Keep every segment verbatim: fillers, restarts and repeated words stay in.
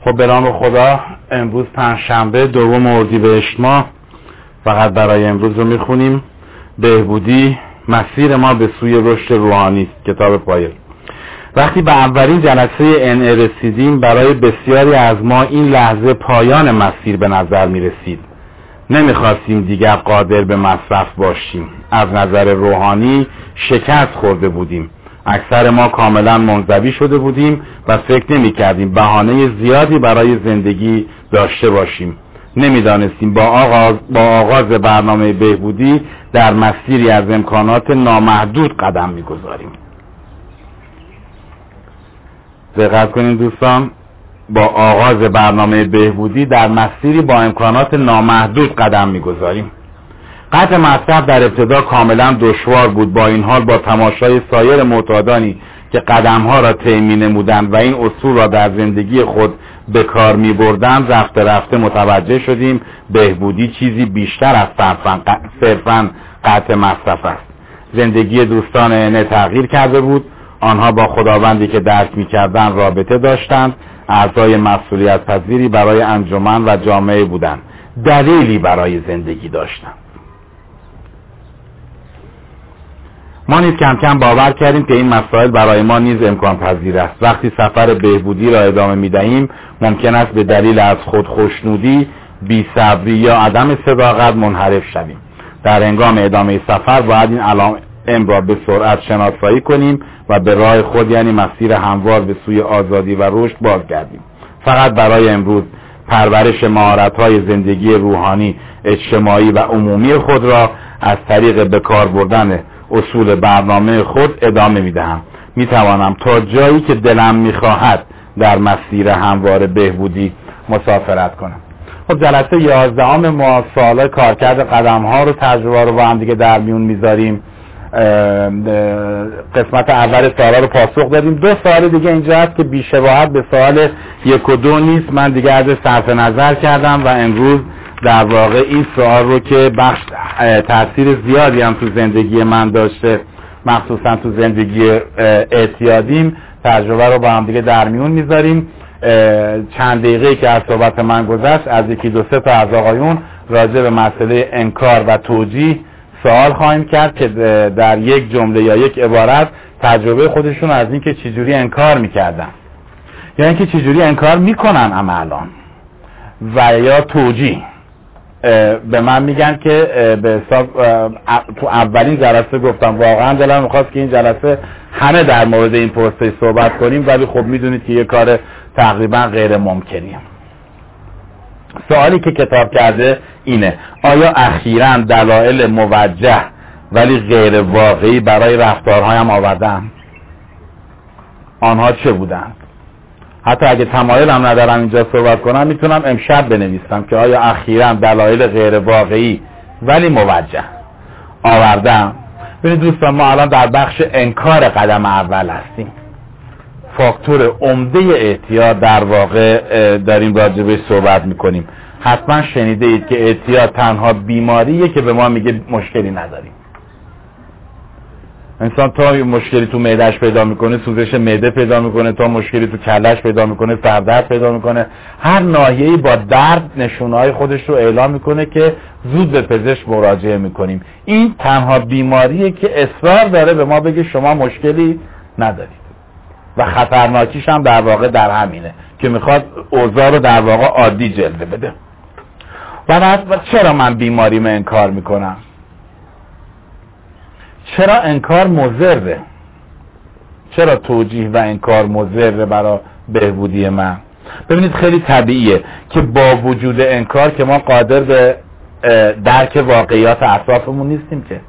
خب به نام خدا، امروز پنجشنبه دوم اردیبهشت ماه، فقط برای امروز رو میخونیم. بهبودی، مسیر ما به سوی رشد روحانی، کتاب پایل. وقتی به اولین جلسه ان ای رسیدیم، برای بسیاری از ما این لحظه پایان مسیر به نظر میرسید. نمیخواستیم دیگر قادر به مصرف باشیم. از نظر روحانی شکست خورده بودیم. اکثر ما کاملا منزوی شده بودیم و فکر نمی کردیم بهانه زیادی برای زندگی داشته باشیم. نمیدانستیم با آغاز, با آغاز برنامه بهبودی در مسیری از امکانات نامحدود قدم می گذاریم. دقت کنید دوستان، با آغاز برنامه بهبودی در مسیری با امکانات نامحدود قدم می گذاریم. قطع مصرف در ابتدا کاملا دشوار بود. با این حال با تماشای سایر معتادانی که قدمها را طی می‌نمودند و این اصول را در زندگی خود به کار می‌بردند، رفته رفته متوجه شدیم بهبودی چیزی بیشتر از صرفاً قطع مصرف است. زندگی دوستان نه تغییر کرده بود. آنها با خداوندی که درک می‌کردند رابطه داشتند. اعضای مسئولیت پذیری برای انجمن و جامعه بودند. دلیلی برای زندگی داشتند. ما نیز کم کم باور کردیم که این مسائل برای ما نیز امکان پذیر است. وقتی سفر بهبودی را ادامه می دهیم، ممکن است به دلیل از خود خوشنودی، بی‌صبری یا عدم صداقت منحرف شویم. در هنگام ادامه سفر باید این علائم را به سرعت شناسایی کنیم و به راه خود، یعنی مسیر هموار به سوی آزادی و رشد، بازگردیم. فقط برای امروز پرورش مهارت‌های زندگی روحانی، اجتماعی و عمومی خود را از طریق به کار بردن اصول برنامه خود ادامه میدهم. میتوانم تا جایی که دلم میخواهد در مسیر هموار بهبودی مسافرت کنم. خب جلسه یازدهم ما سال‌های کارکرد قدم‌ها رو تجربه رو با هم دیگه در میون میذاریم. قسمت اول سوالا رو پاسخ دادیم. دو سوال دیگه اینجا هست که بی‌شباهت به سوال یک و دو نیست. من دیگه از صرف نظر کردم و امروز در واقع این سوال رو که بخش تاثیر زیادی هم تو زندگی من داشته، مخصوصا تو زندگی اعتیادیم، تجربه رو با هم دیگه در میون میذاریم. چند دقیقه که از صحبت من گذشت، از یکی دو سه تا از آقایون راجع به مسئله انکار و توجیه سوال خواهیم کرد که در یک جمله یا یک عبارت تجربه خودشون از این که چجوری انکار میکردن، یا اینکه چجوری انکار میکنن عملاً، و یا توجیه. به من میگن که به حساب تو اولین جلسه گفتم واقعا دلم میخواست که این جلسه همه در مورد این پروسه صحبت کنیم، ولی خب میدونید که یه کار تقریبا غیر ممکنیه. سوالی که کتاب کرده اینه: آیا اخیراً دلایل موجه ولی غیر واقعی برای رفتارهایم آوردم؟ آنها چه بودند؟ حتی اگه تمایل هم ندارم اینجا صحبت کنم، میتونم امشب بنویسم که آیا اخیراً دلایل غیر واقعی ولی موجه آوردم. ببینید دوستان، ما الان در بخش انکار قدم اول هستیم. فاکتور عمده اعتیاد در واقع داریم راجبش صحبت میکنیم. حتما شنیده اید که اعتیاد تنها بیماریه که به ما میگه مشکلی نداریم. انسان تا مشکلی تو معدهش پیدا میکنه، سوزش معده پیدا میکنه، تا مشکلی تو کلش پیدا میکنه، سردرد پیدا میکنه. هر ناحیه‌ای با درد نشونه‌های خودش رو اعلام میکنه که زود به پزشک مراجعه میکنیم. این تنها بیماریه که اصرار داره به ما بگه شما مشکلی ندارید، و خطرناکیش هم در واقع در همینه که میخواد اوضاع رو در واقع عادی جلوه بده. و بعد چرا من بیماریمو انکار میکنم؟ چرا انکار مضره؟ چرا توجیه و انکار مضره برای بهبودی من؟ ببینید خیلی طبیعیه که با وجود انکار که ما قادر به درک واقعیات اطرافمون نیستیم که.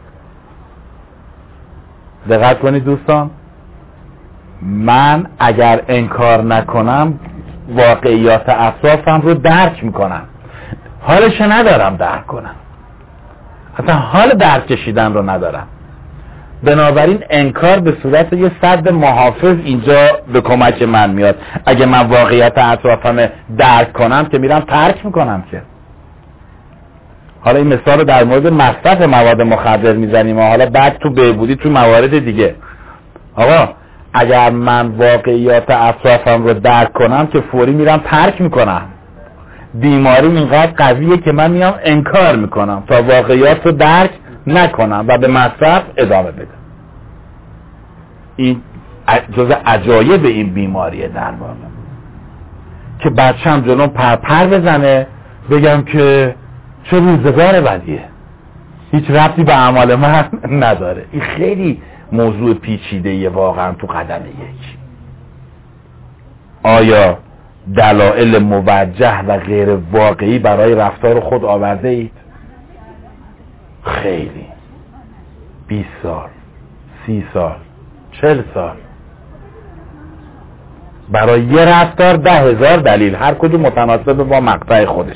دقت کنید دوستان، من اگر انکار نکنم واقعیات اطرافم رو درک میکنم، حالش ندارم درک کنم، اصلا حال درک کشیدن رو ندارم. بنابراین انکار به صورت یه سد محافظ اینجا به کمک من میاد. اگه من واقعیت اطرافم درک کنم که میرم ترک میکنم که. حالا این مثال رو در مورد مصرف مواد مخدر میزنیم، حالا بعد تو بهبودی تو موارد دیگه. آقا اگر من واقعیات اطرافم رو درک کنم که فوری میرم ترک میکنم. بیماری اینقدر قویه که من میام انکار میکنم تا واقعیات رو درک نکنم و به مصرف ادامه بدم. این جز عجایب این بیماریه در واقع، که بچه‌م جلوم پرپر بزنه بگم که چه روزگار بدیه، هیچ ربطی به اعمال من نداره. این خیلی موضوع پیچیده‌ایه واقعا تو قدم یک. آیا دلایل موجه و غیر واقعی برای رفتار خود آورده اید؟ خیلی. بیست سال، سی سال، چل سال برای یه رفتار ده هزار دلیل، هر کدوم متناسب با مقطع خودش.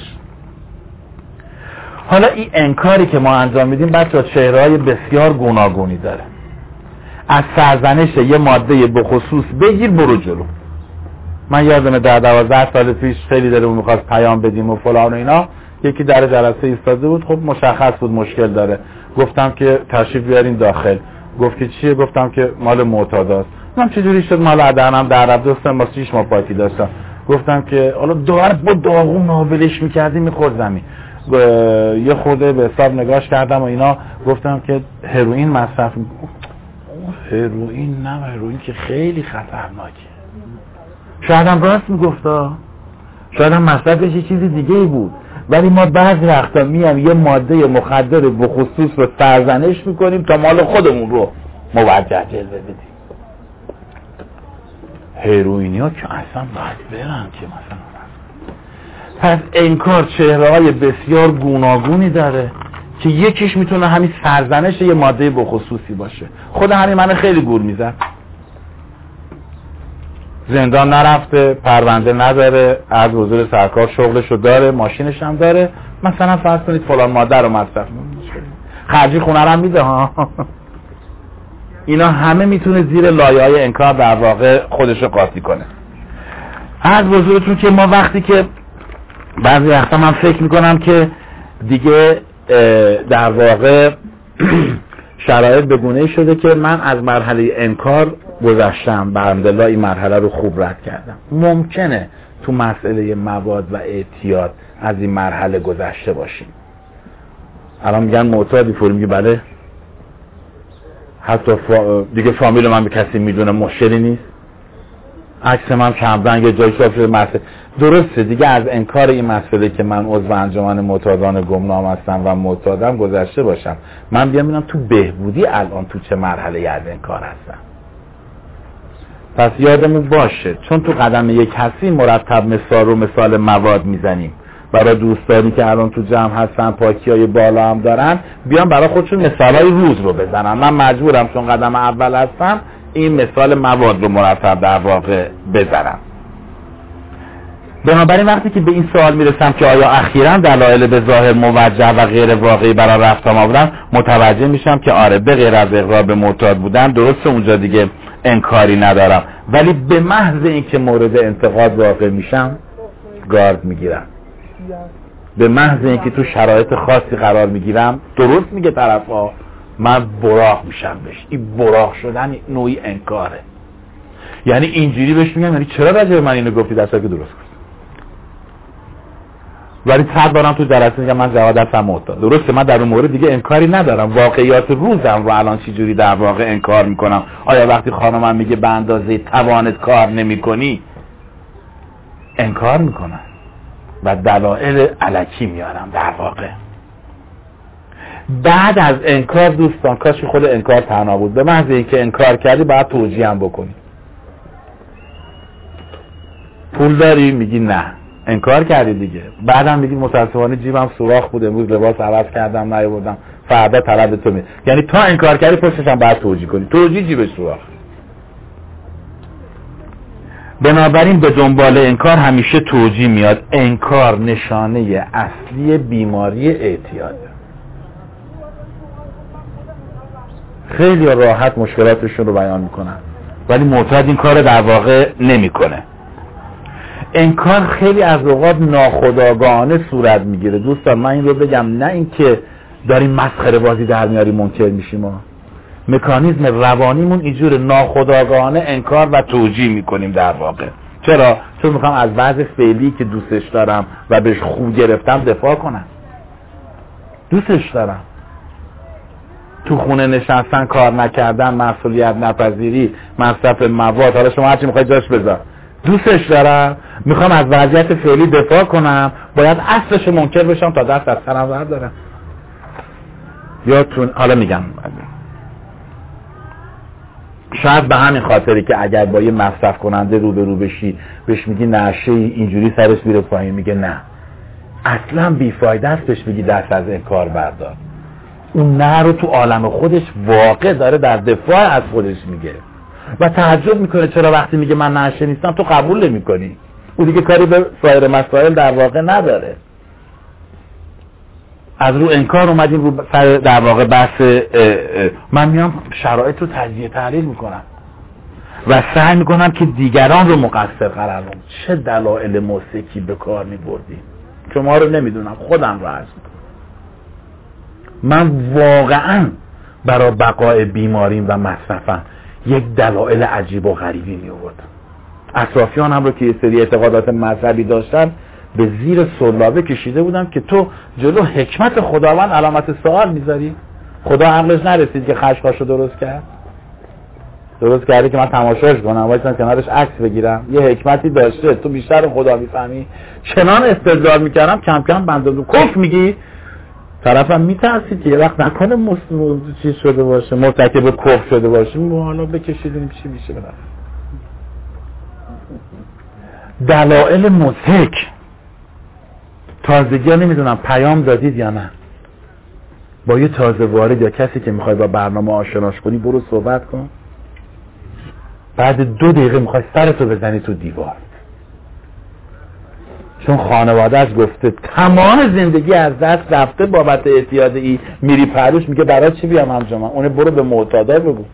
حالا این انکاری که ما انجام میدیم بچه‌ها چهره‌های بسیار گوناگونی داره. از سرزنش یه ماده بخصوص بگیر برو جلو. من یادمه در دوازده سال پیش خیلی دلمون می‌خواست پیام بدیم و فلان و اینا، یکی در جلسه ایستاده بود، خب مشخص بود مشکل داره. گفتم که تشریف بیارین داخل. گفت که چیه؟ گفتم که مال معتاداست. من چجوری شد مال عدنم در رفت؟ دوستم با شیش ماه پاکی داشتم. گفتم که حالا دار با داغون نابلش می‌کردی می‌خورد زمین. یه خورده به حساب نگاش کردم و اینا، گفتم که هروئین مصرف می‌کنم. هروئین نه، هروئین که خیلی خطرناکه. شاید هم راست میگفتا، شاید هم مصرفش یه چیزی دیگه ای بود، ولی ما بعضی وقتا میام یه ماده مخدر بخصوص رو سرزنش میکنیم تا مال خودمون رو موجه جلوه بدیم. هروئینی ها که اصلا باید برن که مثلا. پس انکار چهره‌های بسیار گوناگونی داره که یکیش میتونه همین سرزنش یه ماده بخصوصی باشه. خود همین من خیلی گول میزد. زندان نرفته، پرونده نداره، از حضور سرکار شغلشو داره، ماشینش هم داره، مثلا فرض کنید فلان ماده رو مصرف میکنه، خرجی خونه رو هم میده ها. اینا همه میتونه زیر لایه‌های انکار در واقع خودشو قاطی کنه. از حضورتون که ما وقتی که بعضی وقتا من فکر میکنم که دیگه در واقع شرایط به گونه‌ای شده که من از مرحله انکار گذشتم، بحمدالله این مرحله رو خوب رد کردم. ممکنه تو مسئله مواد و اعتیاد از این مرحله گذشته باشیم. الان میگن معتادی، فوری میگه بله، حتی فا... دیگه فامیل من به کسی میدونه مشکلی نیست، عکس من کمرنگ جای چاپ شده مسئله. درسته دیگه از انکار این مسئله که من عضو انجمن معتادان گمنام هستم و معتادم گذشته باشم. من بیام ببینم تو بهبودی الان تو چه مرحله از انکار هستم. پس یادمون باشه چون تو قدم یک هستی مرتب مثال رو مثال مواد میزنیم. برای دوستانی که الان تو جمع هستن پاکیای بالا هم دارن بیان برای خودشون مثالای روز رو بزنن. من مجبورم چون قدم اول هستم این مثال مواد رو مرتب در واقع بزنم. بنابراین وقتی که به این سوال میرسم که آیا اخیراً دلایل به ظاهر موجه و غیر واقعی برای رفتم آوردن، متوجه میشم که آره به غیر از اقرار به معتاد بودن درسته اونجا دیگه انکاری ندارم، ولی به محض اینکه مورد انتقاد واقع میشم گارد میگیرم. به محض اینکه تو شرایط خاصی قرار میگیرم، درست میگه طرفا، من براق میشم بهش. این براق شدن نوعی انکاره. یعنی اینجوری بهش میگم یعنی چرا راجع به من اینو گفتی در صورتی که درست گفتی، ولی تر دارم تو جلسه میگم من جواد هستم معتاد. درسته من در اون مورد دیگه انکاری ندارم، واقعیات روزم رو الان چی جوری در واقع انکار میکنم. آیا وقتی خانمم میگه به اندازه توانت کار نمیکنی انکار میکنم و دلایل الکی میارم در واقع. بعد از انکار دوستان کاش خود انکار تنها بود، به محض اینکه انکار کردی باید توجیه هم بکنی. پول داری؟ میگی نه، انکار کردی دیگه. بعدم میگی متاسفانه جیبم سوراخ بود، امروز لباس عوض کردم نیاوردم، فردا طلب تو می. یعنی تا انکار کردی پشتش هم باید توجیه کنی. توجیه جیبش سوراخ. بنابراین به دنبال انکار همیشه توجیه میاد. انکار نشانه اصلی بیماری اعتیاد. خیلی راحت مشکلاتشون رو بیان میکنن ولی معتاد این کار در واقع نمیکنه. انکار خیلی از اوقات ناخودآگاهانه صورت میگیره. دوستان من این رو بگم، نه اینکه داریم مسخره بازی در میاریم منکر میشیم ها. مکانیزم روانیمون اینجور ناخودآگاهانه انکار و توجیه میکنیم در واقع. چرا؟ چون میخوام از وضع فعلی که دوستش دارم و بهش خوب گرفتم دفاع کنم. دوستش دارم. تو خونه نشستن، کار نکردن، مسئولیت نپذیری، مصرف مواد، حالا شما هرچی میخواید جاش بذار. دوستش دارم، میخوام از وضعیت فعلی دفاع کنم، باید اصلش منکر بشم تا دست از سرم بردارم. یا تو حالا میگم شاید به همین خاطری که اگر با یه مصرف کننده رو به رو بشی بهش میگی نشه اینجوری سرش میره پایین، میگه نه اصلا بیفایده است، بهش میگی دست از انکار بردار. اون نه رو تو عالم خودش واقع داره در دفاع از خودش میگه و تعجب میکنه چرا وقتی میگه من نشه نیستم تو قبول نمیکنی. اون دیگه کاری به سایر مسائل در واقع نداره. از رو انکار اومدیم رو سر در واقع بحث اه اه من میام شرایط رو تجزیه تحلیل میکنم و سعی میکنم که دیگران رو مقصر قرار بدم. چه دلایل موسیقی به کار میبردیم شما رو نمیدونم، خودم رو عرض میکنم. من واقعا برای بقای بیماریم و مصرفم یک دلایل عجیب و غریبی میوردم. اطرافیانم رو که یه سری اعتقادات مذهبی داشتن به زیر سلابه کشیده بودم که تو جلو حکمت خداوند علامت سوال میذاری. خدا عقلش نرسید که خشخاشو درست کرد، درست کرده که من تماشاش کنم وایسم کنارش عکس بگیرم. یه حکمتی داشته، تو بیشتر خدا میفهمی. چنان استدلال میکردم کم کم بنده کفر میگی، طرفم میترسید که یه وقت نکنه مسلم چیز شده باشه، مرتکب کفر شده باشه، ما حالا بکشیدیم چی میشه. بدن دلایل مضحک تازگی ها نمیدونم پیام دادید یا نه، با یه تازه وارد یا کسی که میخوای با برنامه آشناش کنی برو صحبت کن، بعد دو دقیقه میخوای سرتو بزنی تو دیوار چون خانواده‌اش گفته تمام زندگی از دست رفته بابت اعتیاد ای، میری پروش میگه برای چی بیام همجا من؟ اونه برو به معتادا بگو.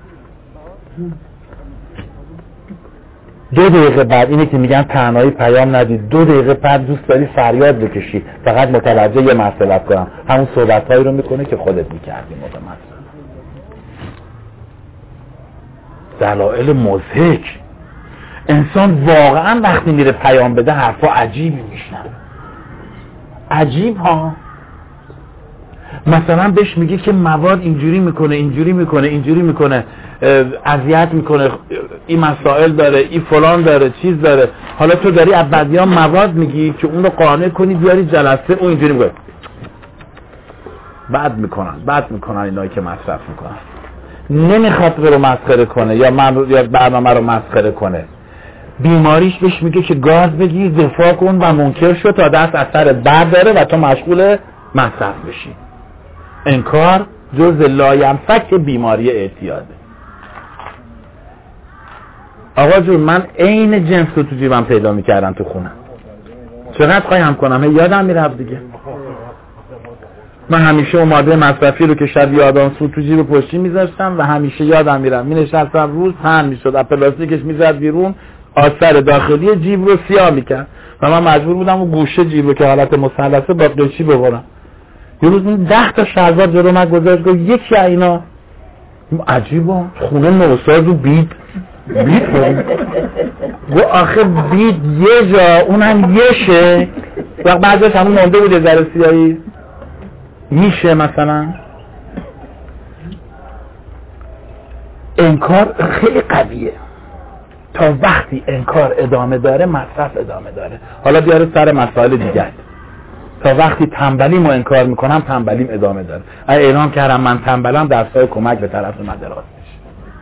دو دقیقه بعد اینه که میگن تنهایی پیام ندید، دو دقیقه بعد دوست داری فریاد بکشی فقط متوجه یه مسئله کنم، همون صحبت‌هایی رو میکنه که خودت میکردی موقع مسئله. دلایل مضحک. انسان واقعا وقتی میره پیام بده حرفا عجیبی میشنن. عجیب ها. مثلا بهش میگه که مواد اینجوری میکنه اینجوری میکنه اینجوری میکنه، اذیت میکنه، این مسائل داره، این فلان داره، چیز داره. حالا تو داری از بعضیا مواد میگی که اون رو قانع کنی بیاری جلسه، اون اینجوری میگه بد میکنن بد میکنن اینایی که مصرف میکنن. نمیخواد رو مسخره کنه یا من یا برنامه رو مسخره کنه. بیماریش بهش میگه که گاز بگیر دفاع کن و منکر شو تا دست از سرت برداره و تو مشغول مصرف بشی. انکار جز لاینفک بیماری اعتیاده. آقا جون من عین جنس رو تو جیبم پیدا میکردم تو خونم، چقدر خواهیم کنم یادم میرفت دیگه. من همیشه اون ماده مصرفی رو که شب یادم سو تو جیب پشتی میذاشتم و همیشه یادم میرم مینشستم روز پهن میشد، از پلاستیکش میزد بیرون، آثار داخلی جیب رو سیاه میکرد و من مجبور بودم اون گوشه جیب رو که حالت مثلثه با قیچی ببرم. یه روز این ده تا شلوار جلو من گذاشت گفت یکی اینا عجیبه خونه نوساز و بید بید گفت آخه بید یه جا اونم یشه وقت بعدش همون مونده بود ذره سیاهی میشه. مثلا انکار خیلی قویه، تا وقتی انکار ادامه داره مصرف ادامه داره. حالا بیاره سر مسائل دیگر. تا وقتی تنبلیم و انکار میکنم تنبلیم ادامه داره. اگه اعلام کردم من تنبلم دستای کمک به طرف من دراز میشه.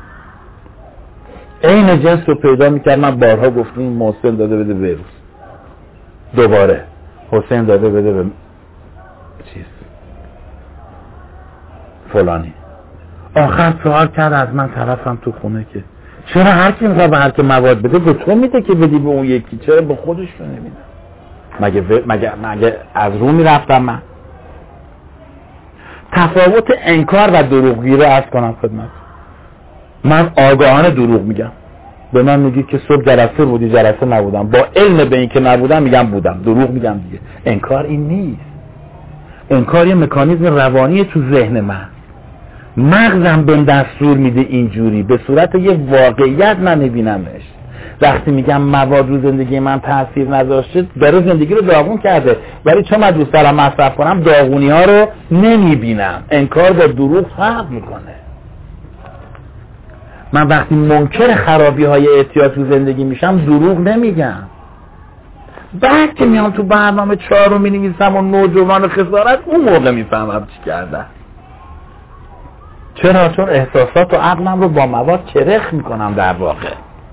این جنس رو پیدا میکرد. من بارها گفتم محسن داده بده به روز، دوباره حسین داده بده به چیز فلانی. آخر سوال کرد از من طرفم تو خونه که چرا هر کی میخواد به هر کی مواد بده به تو میده که بدی به اون یکی، چرا به خودش رو نمیده؟ مگه مگه مگه از رو میرفتم من؟ تفاوت انکار و دروغگویی رو عرض کنم خدمت. من آگاهانه دروغ میگم. به من میگی که صبح جلسه بودی، جلسه نبودم، با علم به این که نبودم میگم بودم، دروغ میگم دیگه. انکار این نیست. انکار یه مکانیزم روانی تو ذهن من. مغزم بهم دستور میده اینجوری، به صورت یه واقعیت من میبینمش. وقتی میگم مواد رو زندگی من تاثیر نذاشته، داره زندگی رو داغون کرده، ولی چون من دوست دارم مصرف کنم داغونی ها رو نمیبینم. انکار با دروغ فرق میکنه. من وقتی منکر خرابی های اعتیاد تو زندگی میشم دروغ نمیگم. بعد که میام تو برنامه چهار رو مینویسم و نوجوان خسارت، اون موقع میفهمم چی کردم. چرا؟ چون احساسات و عقلم رو با مواد کرخ میکنم در واقع.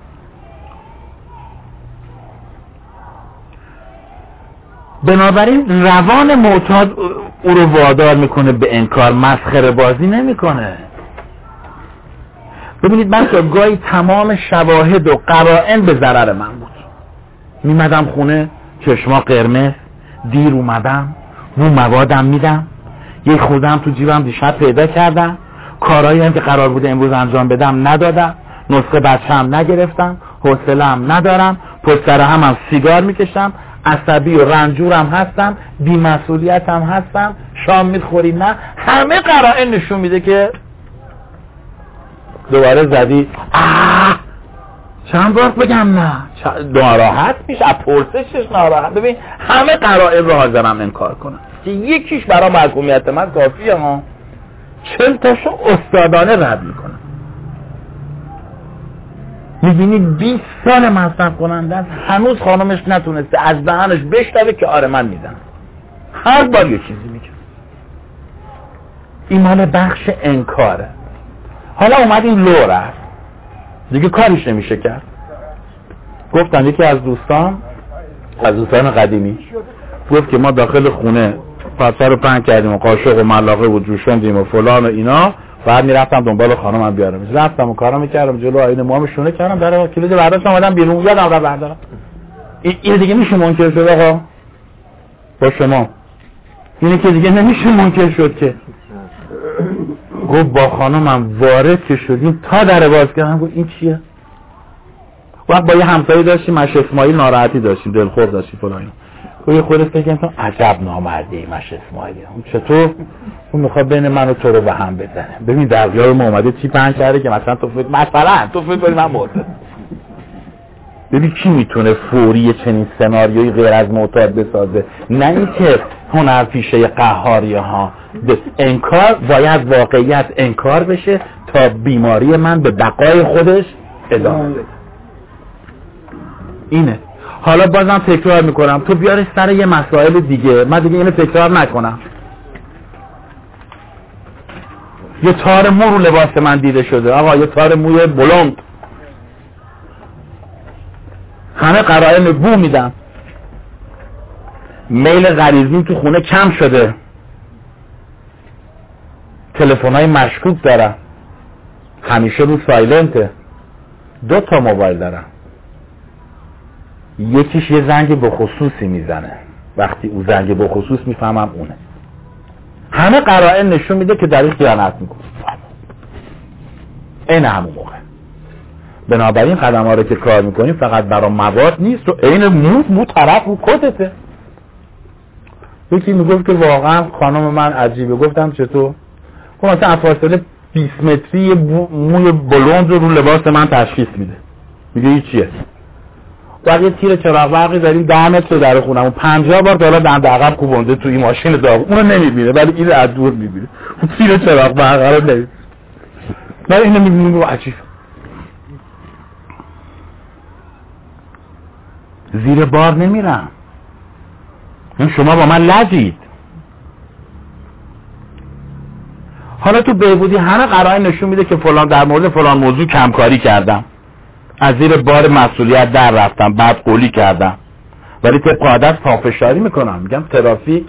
بنابراین روان معتاد او رو وادار میکنه به انکار، مسخره بازی نمیکنه. ببینید من که گاهی تمام شواهد و قرائن به ضرر من بود. میمدم خونه چشما قرمز، دیر اومدم، رو موادم میدم، یه خودم تو جیبم دیشب پیدا کردم، کارهایی هم که قرار بوده امروز انجام بدم ندادم، نسخه بچه‌م نگرفتم، حوصله‌ام ندارم، پشت سر همم سیگار میکشم، عصبی و رنجورم هستم، بی‌مسئولیتم هستم، شام میخوری نه. همه قرائن نشون میده که دوباره زدی. آه چند بار بگم نه؟ ناراحت میشه، از پرسشش ناراحت. ببین همه قرائن رو حاضرم انکار کنم که یکیش برای محکومیت من کافیه ها. چل تاشو استادانه رد میکنم. میبینی بیست سال مصرف کننده است، هنوز خانمش نتونسته از دهنش بشنوه که آره من میدم. هر بار یه چیزی میگه. این مال بخش انکاره. حالا اومد این لو رفت دیگه کاریش نمیشه کرد. گفتن یکی از دوستان از دوستان قدیمی گفت که ما داخل خونه پسا رو پنگ کردیم و قاشق و ملاقه و جوشوندیم و فلان و اینا، بعد میرفتم دنبال خانمم بیارم. رفتم و کارا میکردم جلو آینه موام شونه کردم، در کلید برداشتم اومدم بیرون، یادم رفت بردارم. این دیگه میشه منکر شد آقا با شما؟ اینه که دیگه نمیشه منکر شد که. گفت با خانمم وارد که شدیم تا در باز کردم، گفت این چیه؟ وقت با یه همسایه داشتیم، مش اسماعیل ناراحتی داشتیم، دلخور داشتیم فلان. گفت خودت فکر کنم عجب نامردی مش اسماعیل. اون چطور؟ اون میخواد بین من و تو رو به هم بزنه. ببین دریا ما اومده چی پنج کرده که مثلا تو فکر مثلا تو فکر کنی من مرده. ببین کی میتونه فوری چنین سناریویی غیر از معتاد بسازه؟ نه اینکه هنرپیشه قهاری ها. انکار باید واقعیت انکار بشه تا بیماری من به بقای خودش ادامه بده. اینه. حالا بازم تکرار میکنم، تو بیارش سر یه مسائل دیگه، من دیگه اینو تکرار نکنم. یه تار مو رو لباس من دیده شده، آقا یه تار موی بلند، همه قرائن بو میدم. میل غریزی تو خونه کم شده، تلفن‌های مشکوک دارم، همیشه رو سایلنته، دو تا موبایل دارم، یکیش یه زنگ به خصوصی میزنه، وقتی او زنگ به خصوص میفهمم اونه. همه قرائن نشون میده که در این خیانت میکنه. این همون موقع. بنابراین قدم ها رو که کار میکنیم فقط برای مواد نیست و این مو مو طرف و کتته. یکی میگفت که واقعا خانم من عجیبه. گفتم چطور؟ گفت مثلا فاصله بیست متری موی بلوند رو رو لباس من تشخیص میده. میگه این چیه؟ وقتی یه تیر چراغ برقی داریم ده متر در خونمون پنجاه بار دالا دم عقب کوبونده تو این ماشین داغ، اونو نمیبینه ولی این از دور میبینه. اون تیر چراغ برقی رو نمیبینه. من اینو میبینم عجیب. زیر بار نمیرم. این شما با من لجید. حالا تو بهبودی همه قرائن نشون میده که فلان در مورد فلان موضوع کمکاری کردم، از زیر بار مسئولیت در رفتم، بعد قولی کردم، ولی طبق عادت پافشاری میکنم. میگم ترافیک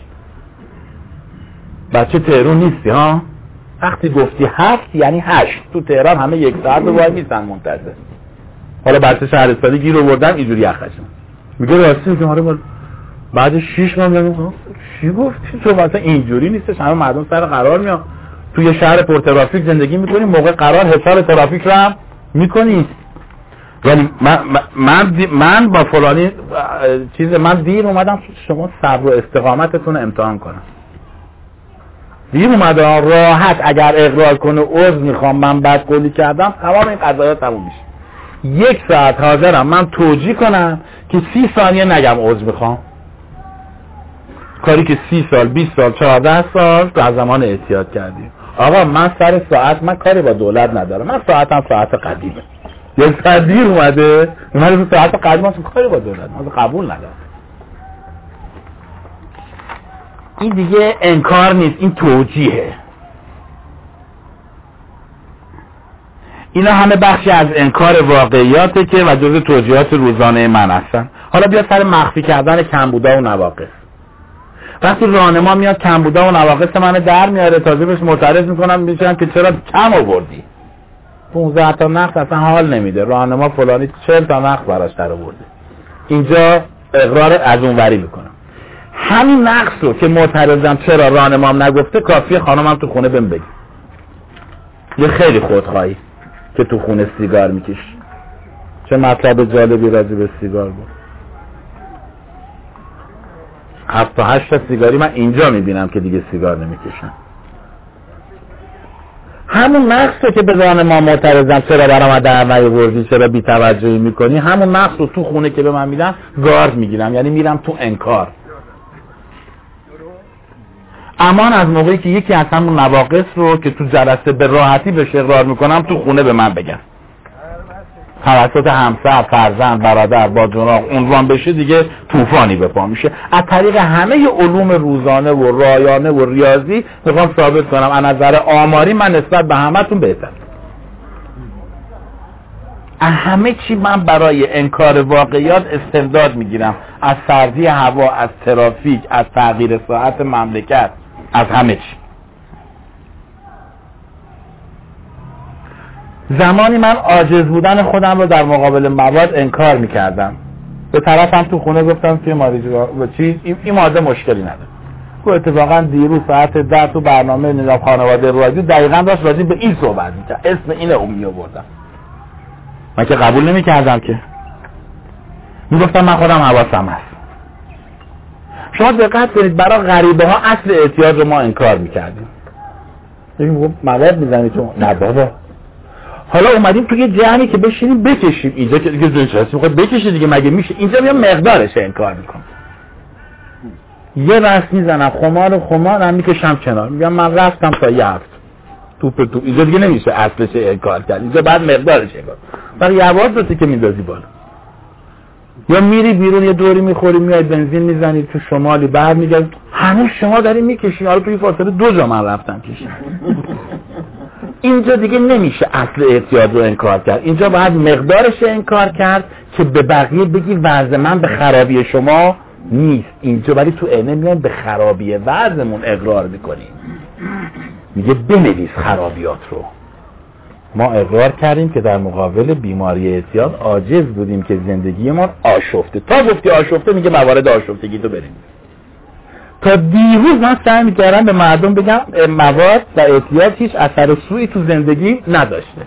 بچه تهرون نیستی ها، وقتی گفتی هفت یعنی هشت. تو تهران همه یک ساعت رو باید میسن منتظر. حالا بچه شهرستانی گیر آوردم اینجوری یخشم. میگه راستی؟ میگم آره. بعد شیش ماه میگم چی گفتی تو؟ مثلا اینجوری نیستش، همه مردم سر قرار میان. تو یه شهر پر ترافیک زندگی میکنی، موقع قرار حساب ترافیک رو هم میکنی. یعنی من من من با فلانی چیز من دیر اومدم، شما صبر و استقامتتون رو امتحان کنم. دیر اومده راحت اگر اقرار کنه عذر میخوام من بد قولی کردم تمام این قضايا تموم میشه. یک ساعت حاضرم من توجیه کنم که سی ثانیه نگم عذر میخوام، کاری که سی سال بیست سال چهارده سال در زمان اعتیاد کردیم. آقا من سر ساعت من کاری با دولت ندارم، من ساعتم ساعت قدیمه، یک ساعت دیر اومده من ساعت قدیمه کاری با دولت من قبول ندارم. این دیگه انکار نیست، این توجیهه. اینا همه بخشی از انکار واقعیاته که و جزء توجیهات روزانه من هستن. حالا بیا سر مخفی کردن کمبودا و نواقص. وقتی راهنما میاد کمبودا و نواقص منو در میاره تازه بهش معترض میکنم میشن که چرا کم آوردی، پانزده تا نقص اصلا حال نمیده، راهنما فلانی چهل تا نقص براش در آورده. اینجا اقرار از اونوری میکنم. همین نقص رو که معترضم چرا راهنمام نگفته کافیه خانمم تو خونه بهم بگه. یه خیلی خودخواهی که تو خونه سیگار میکشی. چه مطلب جالبی راجع به سیگار بود. هفت تا هشت تا سیگاری من اینجا میبینم که دیگه سیگار نمیکشن. همون نقص که به راهنما معترضم چرا برام در نیاوردی، چرا بی‌توجهی میکنی، همون نقص رو تو خونه که به من میدن گارد میگیرم، یعنی میرم تو انکار. امان از موقعی که یکی از همون نواقص رو که تو جلسه به راحتی بهش اقرار میکنم تو خونه به من بگن، توسط همسر، فرزند، برادر با جناق عنوان بشه دیگه طوفانی به پا میشه. از طریق همه علوم روزانه و رایانه و ریاضی میخوام ثابت کنم از نظر آماری من نسبت به همتون بهتر. از همه چی من برای انکار واقعیات استمداد میگیرم، از سردی هوا، از ترافیک، از تغییر ساعت مملکت، از همه چی. زمانی من عاجز بودن خودم رو در مقابل مواد انکار میکردم، به طرفم تو خونه گفتم توی ماریجی و چی این, این ماده مشکلی نداره. و اتفاقا دیروز ساعت ده تو برنامه نظام خانواده رادیو دقیقاً داشت راجع به این صحبت میکرد، اسم اینه اون میآوردم، من که قبول نمیکردم که میگفتم من خودم حواسم هست. شما دقت کنید برای غریبه ها اصل اعتیاد رو ما انکار میکردیم، میگم مواد میزنی تو نه بابا، حالا اومدیم توی جمعی که بشینیم بکشیم، اینجا که دیگه زنچاسی میخواد بکشه دیگه مگه میشه، اینجا میام مقدارش انکار میکنم. یه رست میزنم خمار خمار هم میکشم کنار، میگم من رفتم تا یه هفت توپ تو، اینجا دیگه نمیشه اصلش انکار کرد، اینجا بعد مقدارش انکار برای یواز رو که میدازی بالا. یا میری بیرون یه دوری میخوری میای بنزین میزنی تو شمالی بعد میگه هنوز شما داری میکشی، حالا توی فاصله دو جا من رفتم کشیدم. اینجا دیگه نمیشه اصل اعتیاد رو انکار کرد، اینجا باید مقدارش انکار کرد که به بقیه بگی وضع من به خرابی شما نیست. اینجا ولی تو عینه میان به خرابی وضعمون اقرار میکنیم، میگه بنویس خرابیات رو. ما اقرار کردیم که در مقابل بیماری اعتیاد عاجز بودیم که زندگی ما آشفته. تا گفتی آشفته میگه موارد آشفتگی تو بریم. تا دیروز من سعی میکردم به مردم بگم مواد و اعتیاد هیچ اثر سوئی تو زندگی نداشته.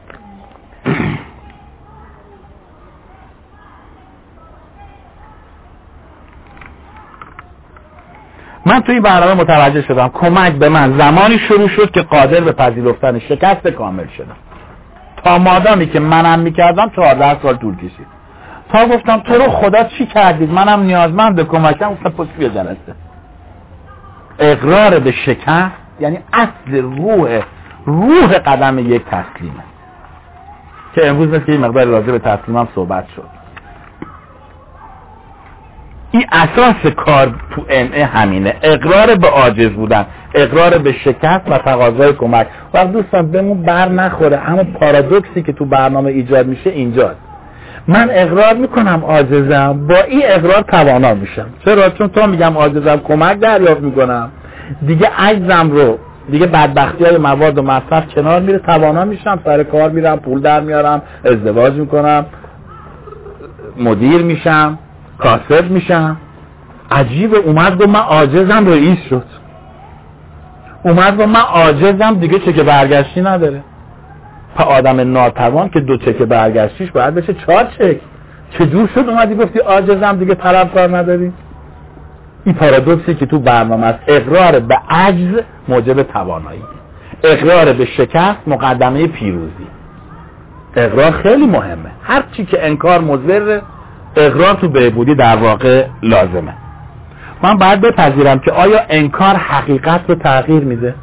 من توی برنامه متوجه شدم کمک به من زمانی شروع شد که قادر به پذیرفتن شکست کامل شدم. تا مادامی که منم میکردم چهارده سال طول کشید. تا گفتم تو رو خدا چی کردید، منم نیازمند به کمکم، گفتم پشت بیا جلسه. اقرار به شکست یعنی اصل روح روح قدم یک تسلیمه که امروز مثل که این مقدار راجع به تسلیمم صحبت شد. این اساس کار تو ام همینه، اقرار به عاجز بودن، اقرار به شکست و تقاضای کمک. وقت دوستان بهمون بر نخوره، اما پارادوکسی که تو برنامه ایجاد میشه اینجاست. من اقرار میکنم عاجزم، با این اقرار توانا میشم. چرا؟ چون تا میگم عاجزم کمک دریافت میکنم، دیگه عجزم رو دیگه بدبختی های مواد و مصرف کنار میره، توانا میشم، سر کار میرم، پول در میارم، ازدواج میکنم، مدیر میشم، کاسب میشم. عجیبه اومد گفت من عاجزم رئیس شد، اومد گفت من عاجزم دیگه چک برگشتی نداره. پا آدم ناتوان که دو چک برگشتیش باید بشه چهار چک. چجور شد اومدی گفتی عاجزم دیگه طلب کار نداری؟ این پارادوکسی که تو برنامه است. اقرار به عجز موجب توانایی، اقرار به شکست مقدمه پیروزی. اقرار خیلی مهمه. هر چی که انکار مضر، اقرار تو بهبودی در واقع لازمه. من باید بپذیرم که آیا انکار حقیقت رو تغییر میده؟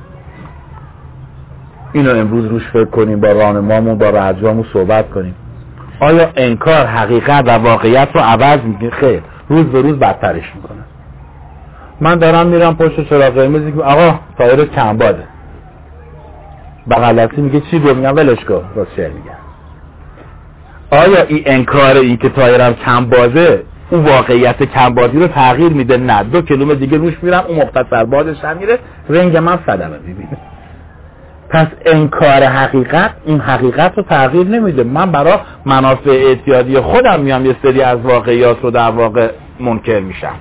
اینو امروز روش فکر کنیم، با راهنمامون با رجامون صحبت کنیم. آیا انکار حقیقت و واقعیت رو عوض میکنه؟ خیر، روز به روز بدترش میکنه. من دارم میرم پشت چراغ قرمز، میگم آقا تایر کمباده. بغلتی میگه چی گفت؟ میگم ولش کن، راست شعر میگم. آیا این انکار این که تایرم کمبازه اون واقعیت کمبازی رو تغییر میده؟ نه. دو کیلومتر دیگه روش میرم، اون مختصر بادش هم میره، رنگ من صدمه میبینه. پس انکار حقیقت این حقیقت رو تغییر نمیده. من برای منافع اعتیادی خودم میام یه سری از واقعیات رو در واقع منکر میشم.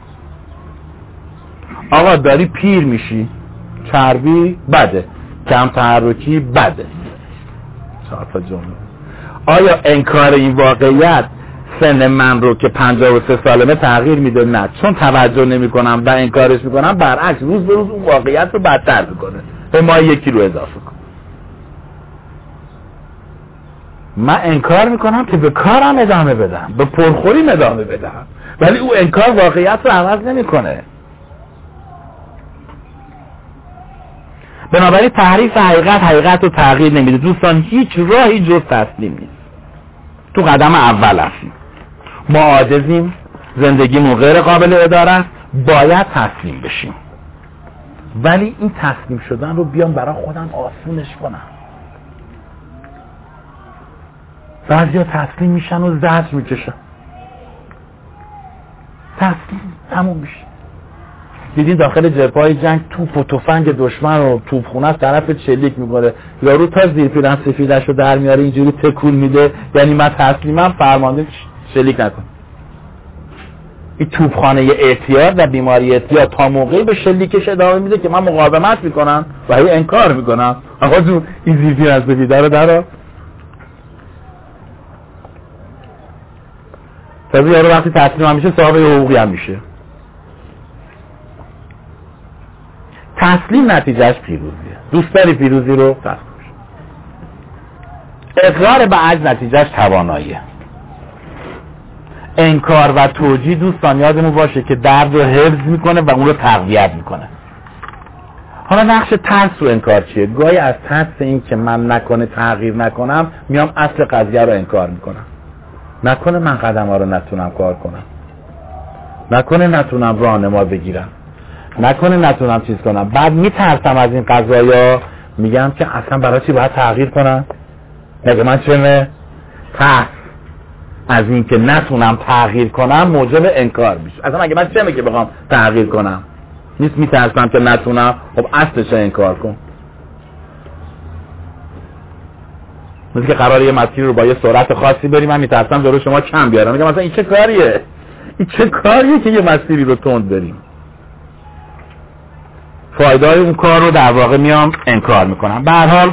آقا داری پیر میشی، چربی بده، کم تحرکی بده. چهار تا جمله. آیا انکار این واقعیت سن من رو که پنجاه و سه سالمه تغییر میده؟ نه. چون توجه نمی کنم و انکارش میکنم، برعکس روز به روز اون واقعیت رو بدتر میکنه. به ما یکی رو اضافه کن. من انکار میکنم که به کارم ادامه بدم، به پرخوریم ادامه بدم، ولی او انکار واقعیت رو عوض نمیکنه. بنابراین تحریف حقیقت حقیقت رو تغییر نمیده. دوستان هیچ راهی جز تسلیم نیست. تو قدم اول هستیم، ما عاجزیم، زندگیمون غیر قابل اداره است، باید تسلیم بشیم. ولی این تسلیم شدن رو بیام برای خودم آسونش کنم. بعضیا تسلیم میشن و زجر میکشن. تسلیم تموم میشه. دیدین داخل جبهه‌های جنگ توپ و تفنگ دشمن رو توپخونه از طرف چلیک میکنه، یارو تا زیر پیرن سفیدش رو در میاره اینجوری تکون میده، یعنی من تسلیمم، فرمانده چلیک نکن. این توپخانه اعتیاد و بیماری اعتیاد تا موقعی به شلیکش ادامه میده که من مقاومت میکنم و هی انکار میکنم. آقا جون این زیر پیرن سفیده رو درآ. تازه یارو وقتی تسلیم هم میشه صاحب حقوقی هم میشه. تسلیم نتیجهش پیروزیه. دوست داری پیروزی رو؟ تسلیم شو. اقرار به عجز نتیجهش تواناییه. انکار و توجیه دوستان یادمون باشه که درد رو حفظ میکنه و اون رو تقویت میکنه. حالا نقش ترس رو انکار چیه؟ گاهی از ترس این که من نکنه تغییر نکنم میام اصل قضیه رو انکار میکنم. نکنه من قدم ها رو نتونم کار کنم، نکنه نتونم راهنما بگیرم، نکنه نتونم چیز کنم. بعد میترسم از این قضایا، میگم که اصلا برای چی باید تغییر کنم؟ مگه من چمه؟ ترس از این که نتونم تغییر کنم موجب انکار میشه. اصلا مگه من چمه که بخوام تغییر کنم؟ نیست میترسم که نتونم، خب اصلش انکار کن. مثل که قراره یه مسیر رو با یه سرعت خاصی بریم، من میترسم جلو شما کم بیارم، میگم مثلا این چه کاریه؟ این چه کاریه که یه مسیری رو تند بریم؟ فایده‌های اون کار رو در واقع میام انکار میکنم. به هر حال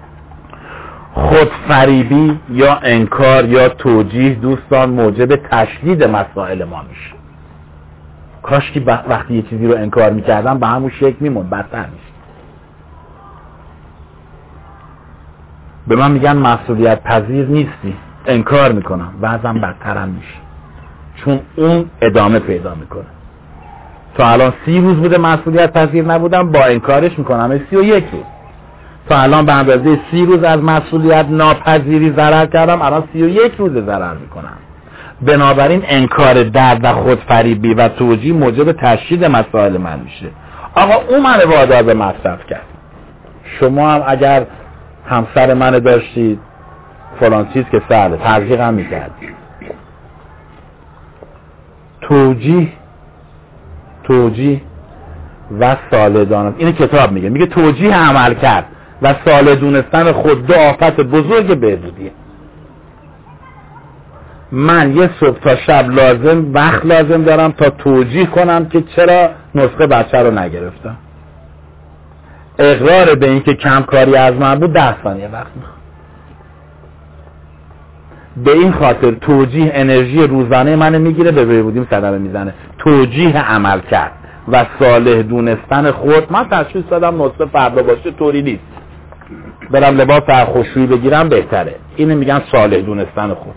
خودفریبی یا انکار یا توجیه دوستان موجب تشدید مسائل ما میشه. کاش که وقتی یه چیزی رو انکار میکردم به همون شکل میمون، بدتر میشه. به من میگن مسئولیت پذیر نیستی، انکار میکنم، وضعم بدترم میشه، چون اون ادامه پیدا میکنه. تا الان سی روز بوده مسئولیت پذیر نبودم، با انکارش میکنم سی و یک روز. تا الان به اندازه سی روز از مسئولیت ناپذیری ضرر کردم، الان سی و یک روز ضرر میکنم. بنابراین انکار درد و خودفریبی و توجیه موجب تشدید مسائل من میشه. آقا اون من وادار به مصرف کرد، شما هم اگر همسر من داشتید فلان چیز که سهله ترجیح هم میکردید. توجیه توجیه و ساله دانست، این کتاب میگه میگه توجیه عمل کرد و ساله دونستن خود دو آفت بزرگ بهبودیه. من یه صبح تا شب لازم وقت لازم دارم تا توجیه کنم که چرا نسخه بچه رو نگرفتم. اقرار به این که کم کاری از من بود ده ثانیه وقت میخواد. به این خاطر توجیه انرژی روزانه منو میگیره، به بهبودیم صدمه میزنه. توجیه عمل کرد و صالح دونستن خود. من تشخیص دادم نطفه فردا باشه طوری نیست، برم لباس خوشویی بگیرم بهتره. اینو میگن صالح دونستن خود.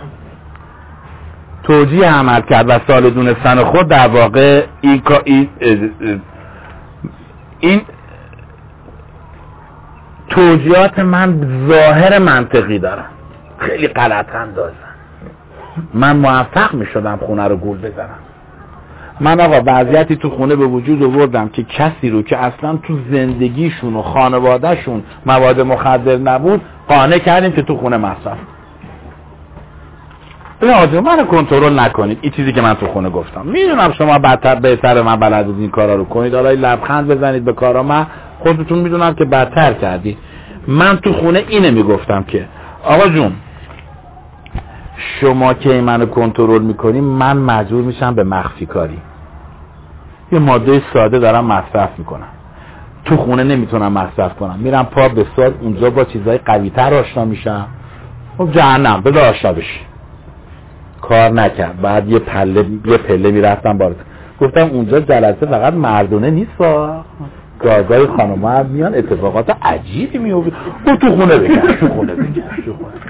توجیه عمل کرد و صالح دونستن خود در واقع این این, این توجیهات من ظاهر منطقی دارن، خیلی غلط اندازن. من موفق می شدم خونه رو گول بزنم. من آقا وضعیتی تو خونه به وجود آوردم که کسی رو که اصلا تو زندگیشون و خانوادهشون مواد مخدر نبود قانع کردیم که تو خونه مصرف. بله آجا منو کنترل نکنید. این چیزی که من تو خونه گفتم، میدونم شما بدتر بهتر من بلدید این کارا رو کنید، حالا لبخند بزنید به کارا، من خودتون میدونم که بدتر کردی. من تو خونه اینه میگفتم که آقا جون شما که منو کنترل میکنی من مجبور میشم به مخفی کاری. یه ماده ساده دارم مصرف میکنم، تو خونه نمیتونم مصرف کنم، میرم پا به سال اونجا با چیزای قوی تر آشنا میشم. خب جهنم بده آشنا بشی. کار نکرد. بعد یه پله یه پله میرفتم بالا، گفتم اونجا جلسه فقط مردونه نیست ها، گاگای خانوما هم میان، اتفاقات عجیبی میفته. تو خونه بگرد تو خونه بگرد تو خونه.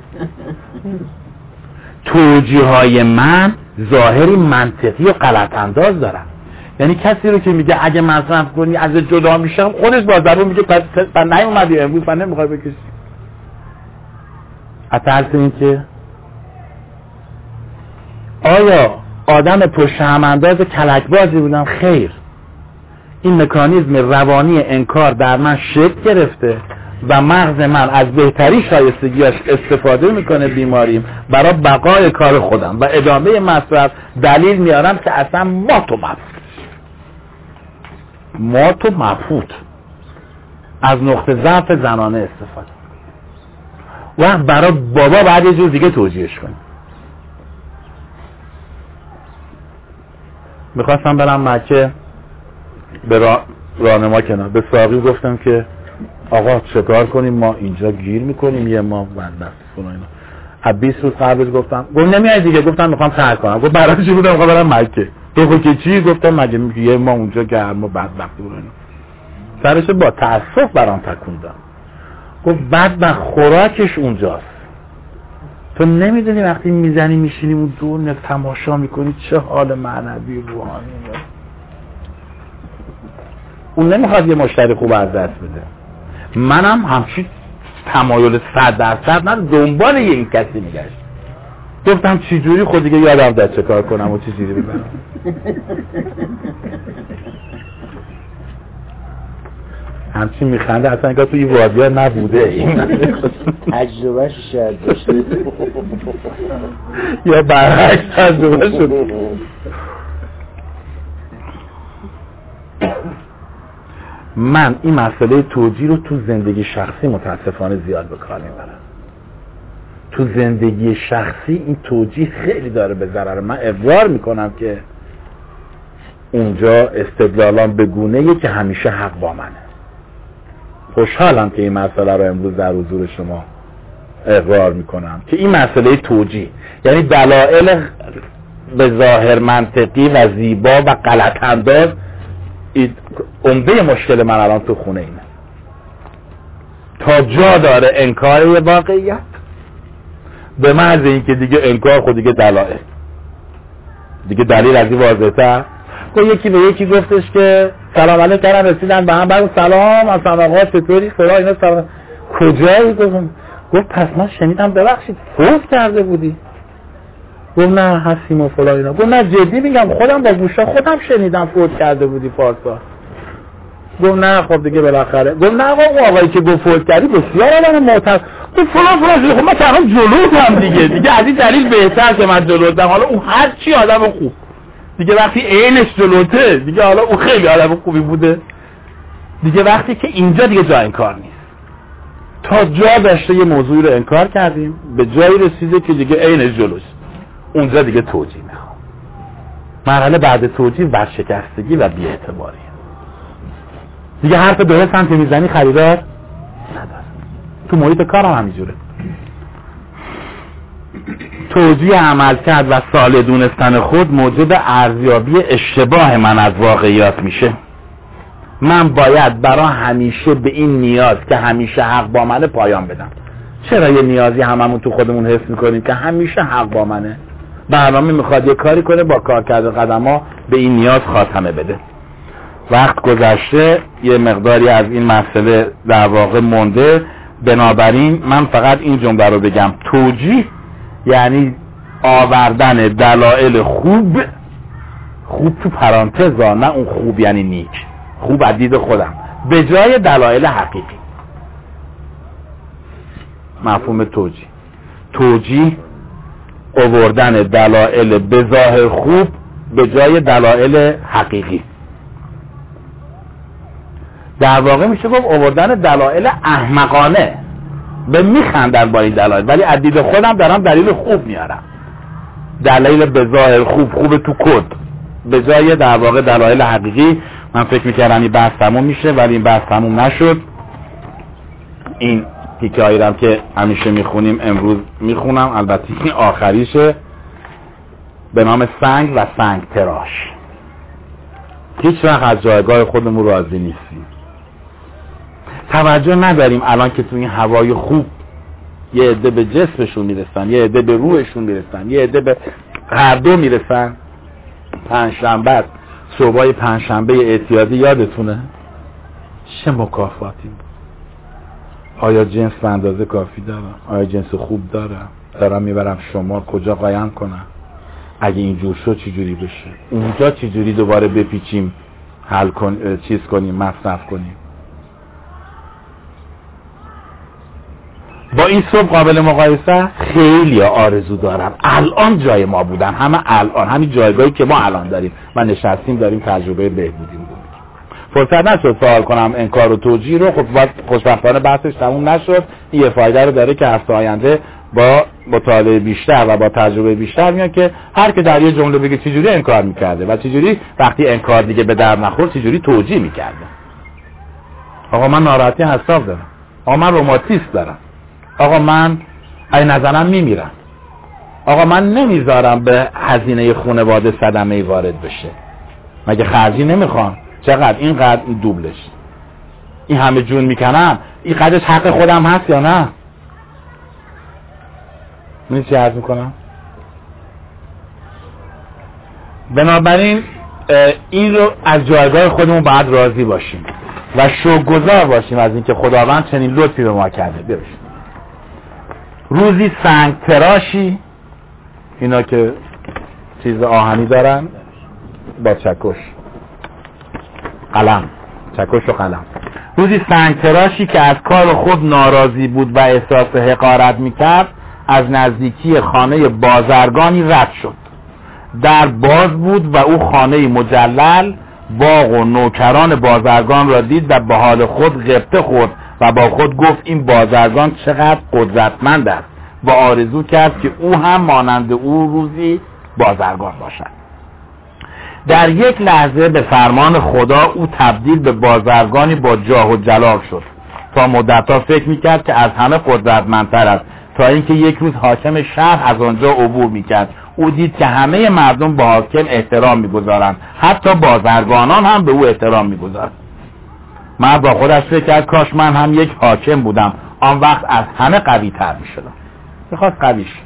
توجیه های من ظاهری منطقی و غلط انداز دارم. یعنی کسی رو که میگه اگه مصرف کنی از جدا میشم، خودش با زبون میگه پس پس نیومدی امروز، پس نمیخوای بکشی. اصل این که آیا آدم پشت هم انداز کلکبازی بودم؟ خیر. این مکانیزم روانی انکار در من شکل گرفته و مغز من از بهتری شایستگیاش استفاده میکنه بیماریم برای بقای کار خودم و ادامه مصرف. دلیل میارم که اصلا مات و مبهوت مات و مبهوت از نقطه ضعف زنانه استفاده و برای بابا بعد یه جور دیگه توجیهش کنیم. میخواستم برم مکه، به را... راهنما کنم، به ساقی گفتم که آقا چکار کنیم ما اینجا گیر میکنیم، یه ما بندست کنم اینا. از بیست روز قبلش گفتم، گفت نمیای دیگه. گفتم میخوام ترک کنم. گفت برای چی بودم؟ میخوام برم مکه. تو که چی؟ گفتم مگه میگه یه ما اونجا گرم و بدبختی بود اینا. سرش با تاسف برام تکوندم. گفت بدبخت خوراکش اونجاست. تو نمیدونی وقتی میزنی میشینی اون دور تماشا میکنی چه حال معنوی روحانی. اون نمیخواد یه مشتری خوب از دست بده. منم همچین تمایل صد درصد من دنبال یه این کسی میگشت. گفتم چی جوری خود دیگه یادم داد چه کار کنم و چی جوری ببرم. همچین میخنده اصلا انگار تو این وادی ها نبوده. تجربهش شاید داشته یا برعکس تجربه شده. من این مسئله توجیه رو تو زندگی شخصی متاسفانه زیاد به کار میبرم. تو زندگی شخصی این توجیه خیلی داره به ضرر من. اقرار میکنم که اونجا استدلالام به گونه‌ای که همیشه حق با منه. خوشحالم که این مسئله رو امروز در حضور شما اقرار میکنم که این مسئله توجیه، یعنی دلایل به ظاهر منطقی و زیبا و غلط انداز، عمده مشکل من الان تو خونه اینه. تا جا داره انکار یه واقعیت به محض این که دیگه انکار خود دیگه دلایل دیگه دلیل از این واضح‌تر. که یکی به یکی گفتش که سلام علیکم کردن رسیدن به هم، بعد سلام اصلا آقا چطوری فرا اینا سلام کجایی؟ گفتم گفت پس من شنیدم ببخشید فوت کرده بودی. گفت نه هستیم و فلان اینا. گفت نه جدی میگم خودم با گوشا خودم شنیدم فوت کرده بودی پارسا. گفت نه خب دیگه بالاخره. گفت نه آقا اون آقایی که گفت فوت کردی بسیار آدم معتبر. گفت فلان فلان. خب من تنها جلوتم دیگه دیگه از این دلیل بهتر که من جلوتم. حالا اون هر چی آدم خوب دیگه وقتی عینش جلوته دیگه، حالا اون خیلی آدم خوبی بوده دیگه، وقتی که اینجا دیگه جا انکار نیست. تا جا داشته یه موضوعی رو انکار کردیم به جایی رسیده که دیگه عینش جلوش، اونجا دیگه توجیه میخوام. مرحله بعد توجیه ورشکستگی و بی‌اعتباری دیگه. حرف درست هم که میزنی خریدار نداره. تو محیط کارم همینجوره. توجیه عمل کرد و سال دونستن خود موجب ارزیابی اشتباه من از واقعیات میشه. من باید برای همیشه به این نیاز که همیشه حق با منه پایان بدم. چرا یه نیازی هممون تو خودمون حس میکنیم که همیشه حق با منه؟ برنامه میخواد یه کاری کنه، با کار کرده قدما به این نیاز خاتمه بده. وقت گذشته، یه مقداری از این مسئله در واقع مونده، بنابراین من فقط این جمله رو بگم: توجیه یعنی آوردن دلایل خوب، خوب تو پرانتز ها، نه اون خوب یعنی نیک، خوب از دید خودم، به جای دلایل حقیقی. مفهوم توجیه: توجیه آوردن دلایل به ظاهر خوب به جای دلایل حقیقی. در واقع میشه گفت آوردن دلایل احمقانه، به میخندن با این دلایل، ولی از دید خودم دارم دلیل خوب میارم، دلیل به ظاهر خوب، خوب تو کد، به جای در واقع دلایل حقیقی. من فکر میکردم این بحث تموم میشه، ولی این بحث تموم نشد. این تیکه هایی‌ام که همیشه میخونیم امروز میخونم، البته این آخریشه، به نام سنگ و سنگ تراش. هیچ وقت از جایگاه خودمون راضی نیستیم. توجه نداریم الان که تو این هوای خوب یه عده به جسمشون میرسن، یه عده به روحشون میرسن، یه عده به هر دو میرسن. پنجشنبه، صبحای پنجشنبه اعتیادی یادتونه چه مکافاتی بود؟ آیا جنس به اندازه کافی دارم؟ آیا جنس خوب دارم؟ دارم میبرم شما کجا قایم کنم؟ اگه اینجور شد چی جوری بشه؟ اونجا چی جوری دوباره بپیچیم حل کن، چیز کنیم، مصرف کنیم؟ با این صبح قابل مقایسه خیلی آرزو دارم الان جای ما بودن، همه الان همین جایگاهی که ما الان داریم و نشستیم داریم تجربه بهبودی می‌کنیم. فرصت نشد سوال کنم انکار و توجیه رو، خب خوشبختانه بحثش تموم نشد. این یه فایده رو داره که هفته آینده با مطالعه بیشتر و با تجربه بیشتر میاد که هر که در یه جمله بگه چجوری انکار میکرده و چجوری وقتی انکار دیگه به در نخورد چجوری توجیه میکرده. آقا من ناراحتی حساب دارم، آقا من روماتیسم دارم، آقا من ای نظرم میمیرم، آقا من نمیذارم به هزینه خانواده صدمه وارد بشه. مگه خرجی نمیخوام؟ چقدر؟ اینقدر، این دوبلش، این همه جون میکنم، این قدرش حق خودم هست یا نه؟ من چی عرض میکنم؟ بنابراین این رو از جایگاه خودمون باید راضی باشیم و شکرگزار باشیم از اینکه خداوند چنین لطفی به ما کرده. ببینید روزی سنگ تراشی، اینا که چیز آهنی دارن با چکش قلم، چکش و قلم، روزی سنگ تراشی که از کار خود ناراضی بود و احساس حقارت میکرد از نزدیکی خانه بازرگانی رد شد. در باز بود و او خانه مجلل، باغ و نوکران بازرگان را دید و به حال خود غبطه خورد و با خود گفت این بازرگان چقدر قدرتمند است و آرزو کرد که او هم مانند او روزی بازرگان باشد. در یک لحظه به فرمان خدا او تبدیل به بازرگانی با جاه و جلال شد. تا مدتها فکر میکرد که از همه قدرتمندتر است، تا اینکه یک روز حاکم شهر از آنجا عبور میکرد. او دید که همه مردم به حاکم احترام میگذارند، حتی بازرگانان هم به او احترام میگذارند. مرد با خودش فکر کرد کاش من هم یک حاکم بودم، آن وقت از همه قوی تر میشدم. میخواست قوی شد.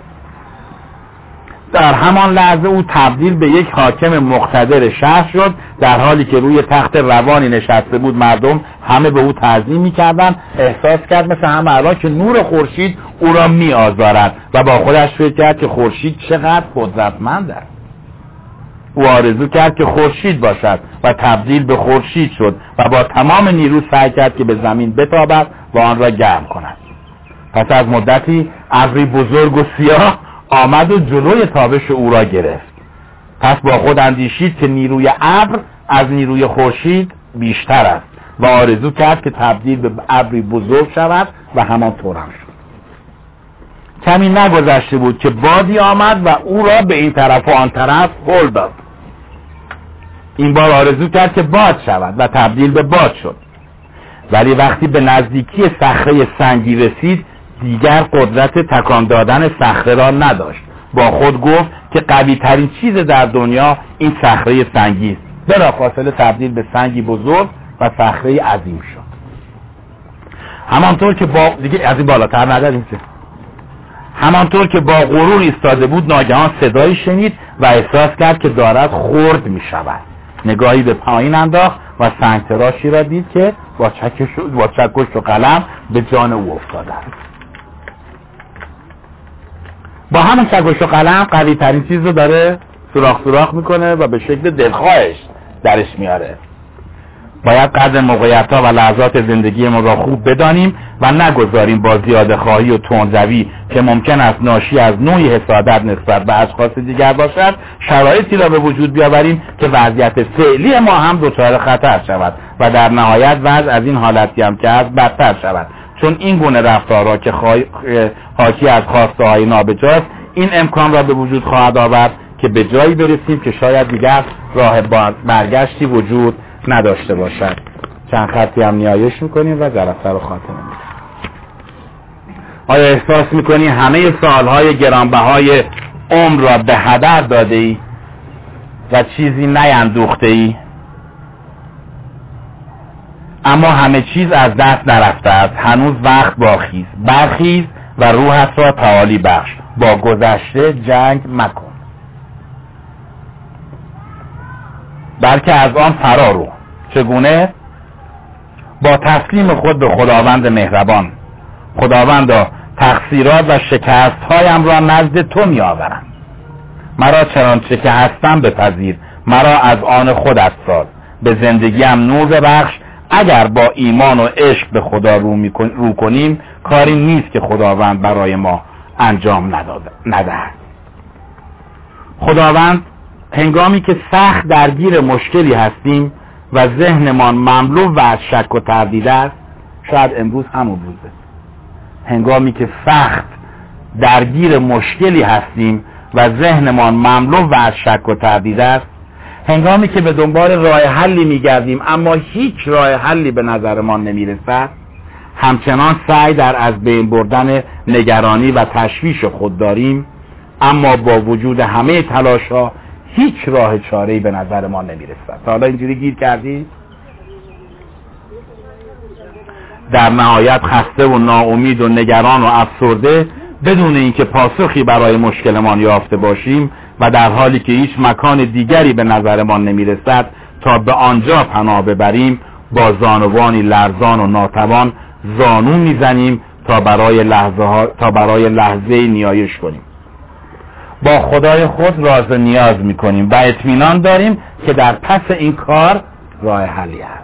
در همان لحظه او تبدیل به یک حاکم مقتدر شهر شد. در حالی که روی تخت روانی نشسته بود مردم همه به او تعظیم میکردند. احساس کرد مثل همه الان که نور خورشید او را میآزارد و با خودش فکر کرد که خورشید چقدر قدرتمند است. او آرزو کرد که خورشید باشد و تبدیل به خورشید شد و با تمام نیرو سعی کرد که به زمین بتابد و آن را گرم کند. پس از مدتی ابری بزرگ و سیاه آمد و جلوی تابش او را گرفت. پس با خود اندیشید که نیروی ابر از نیروی خورشید بیشتر است و آرزو کرد که تبدیل به ابری بزرگ شود و همان طورم شد. کمی نگذشته بود که بادی آمد و او را به این طرف و آن طرف هل داد. این بار آرزو کرد که باد شود و تبدیل به باد شد. ولی وقتی به نزدیکی صخره سنگی رسید دیگر قدرت تکان دادن صخره را نداشت. با خود گفت که قوی ترین چیز در دنیا این صخره سنگی است. بلافاصله تبدیل به سنگی بزرگ و صخره عظیم شد. همانطور که با دیگه از این بالاتر نداریم که همانطور که با غرور ایستاده بود، ناگهان صدایی شنید و احساس کرد که دارد خرد می شود. نگاهی به پایین انداخت و سنگ تراشی را دید که با چکش با چکش و قلم به جان او افتاده است. با همون چکش و قلم قوی ترین چیز رو داره سوراخ سوراخ میکنه و به شکل دلخواهش درش میاره. باید قدر موقعیت‌ها و لحظات زندگی ما را خوب بدانیم و نگذاریم با زیاده خواهی و تندروی که ممکن است ناشی از نوعی حسادت نسبت به اشخاص دیگر باشد، شرایطی را به وجود بیاوریم که وضعیت فعلی ما هم دچار خطر شود و در نهایت وضع از این حالتی هم که از بدتر شود. چون این گونه رفتارها که حاکی از خواسته‌های نابجاست، این امکان را به وجود خواهد آورد که به جایی برسیم که شاید دیگر راه برگشتی وجود نداشته باشد. چند خطی هم نیایش میکنیم و جلسه رو خاتمه میدیم. آیا احساس میکنی همه سالهای گرانبهای عمر را به هدر داده ای و چیزی نیندوخته ای؟ اما همه چیز از دست نرفته است. هنوز وقت باقی است. برخیز و روحت را تعالی بخش. با گذشته جنگ مکن، بلکه از آن فرا رو. چگونه؟ با تسلیم خود به خداوند مهربان. خداوندا، تقصیرات و شکست هایم را نزد تو می آورم. مرا چنانچه که هستم بپذیر، مرا از آن خودت ساز. به زندگیم نور ببخش. اگر با ایمان و عشق به خدا رو, می کن... رو کنیم، کاری نیست که خداوند برای ما انجام ندهد. خداوند، هنگامی که سخت درگیر مشکلی هستیم و ذهنمان مملو و از شک و تردید است، شاید امروز همون روزه، هنگامی که سخت درگیر مشکلی هستیم و ذهنمان مملو و از شک و تردید است، هنگامی که به دنبال راه حلی میگردیم اما هیچ راه حلی به نظرمان نمیرسد، همچنان سعی در از بین بردن نگرانی و تشویش خود داریم، اما با وجود همه تلاش‌ها هیچ راه چاره‌ای به نظر ما نمیرسد. تا حالا اینجوری گیر کردی؟ در نهایت خسته و ناامید و نگران و افسرده، بدون اینکه پاسخی برای مشکلمان یافته باشیم و در حالی که هیچ مکان دیگری به نظرمان نمیرسد تا به آنجا پناه ببریم، با زانوانی لرزان و ناتوان زانو میزنیم تا برای لحظه ها تا برای لحظه نیایش کنیم. با خدای خود راز و نیاز میکنیم و اطمینان داریم که در پس این کار راه حلی است.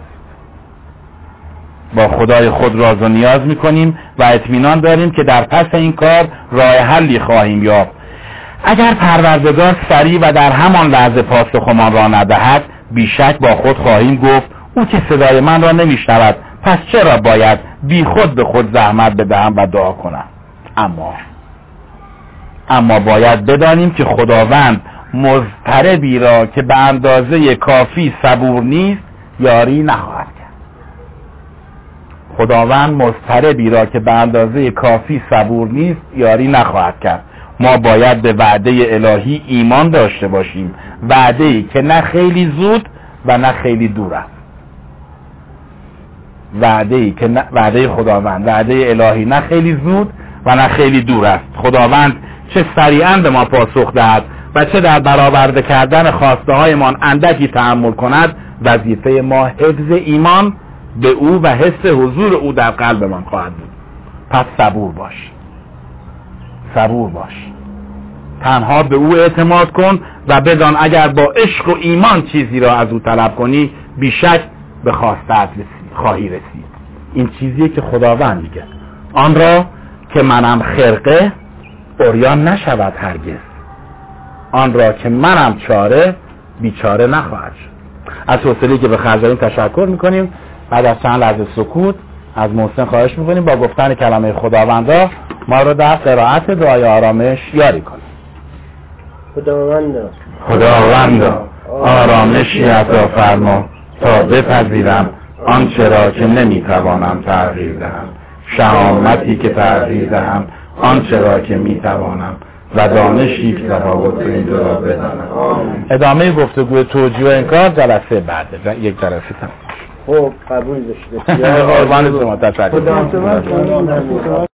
با خدای خود راز و نیاز میکنیم و اطمینان داریم که در پس این کار راه حلی خواهیم یافت. اگر پروردگار سریع و در همان لحظه پاسخمان را ندهد، بیشک با خود خواهیم گفت او که صدای من را نمیشنود، پس چرا باید بی خود به خود زحمت بدهم و دعا کنم؟ اما اما باید بدانیم که خداوند مضطربی را که به اندازه کافی صبور نیست یاری نخواهد کرد. خداوند مضطربی را که به اندازه کافی صبور نیست یاری نخواهد کرد. ما باید به وعده الهی ایمان داشته باشیم، وعده‌ای که نه خیلی زود و نه خیلی دور است. وعده‌ای که نه وعده خداوند، وعده الهی نه خیلی زود و نه خیلی دور است. خداوند چه سریعاً به ما پاسخ دهد و چه در برآورده کردن خواسته هایمان اندکی تحمل کند، وظیفه ما حفظ ایمان به او و حس حضور او در قلبمان خواهد بود. پس صبور باش، صبور باش، تنها به او اعتماد کن و بدان اگر با عشق و ایمان چیزی را از او طلب کنی، بیشک به خواسته‌ات خواهی رسید. این چیزیه که خداوند میگه، آن را که منم خرقه عریان نشود هرگز، آن را که منم چاره بیچاره نخواهد شد. از حوصله‌ای که به خرج دادیم تشکر میکنیم. بعد از چند لحظه سکوت از محسن خواهش میکنیم با گفتن کلمه خداوندا ما رو در قرائت دعای آرامش یاری کنیم. خداوندا خداوندا آرامشی عطا فرما تا بپذیرم آنچه را که نمیتوانم تغییر دهم. شهامتی که تغییر دهم آنچه را که میتوانم و دانشی که تفاوت این دو را بدانم. ادامه گفتگوی توجیه و انکار جلسه بعده، یک جلسه تمام. خب قبول داشته. قربان شما، تشکر.